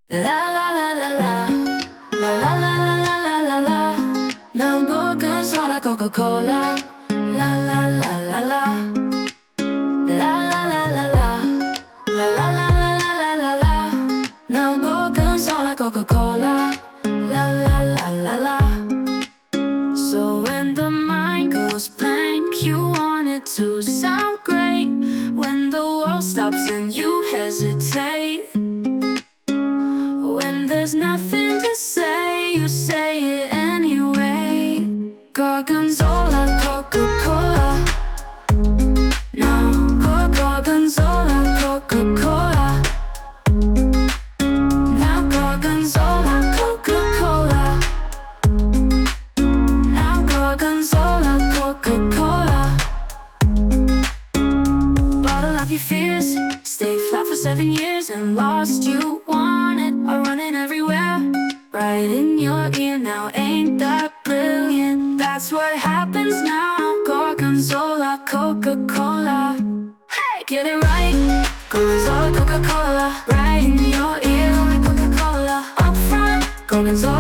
La la la la la, la la la la la la la. 난 gorgonzola Coca-Cola. La la la la la, la la la la la, la la la la la la la. 난 gorgonzola Coca-Cola. La la la la la. So when the mind goes blank, you want it to sound great. When the world stops and you hesitate, when there's nothing to say, you say it anyway. Gorgonzola Coca-Cola. No, Gorgonzola Coca-Cola. Now Gorgonzola Coca-Cola. Now Gorgonzola Coca-Cola. Bottle up your fears, stay flat for 7 years and lost. You want it, are running everywhere, right in your ear now. Ain't that brilliant? That's what happens now. Gorgonzola Coca-Cola. Hey, get it right. Gorgonzola Coca-Cola, right in your ear like Coca-Cola. Up front, Gorgonzola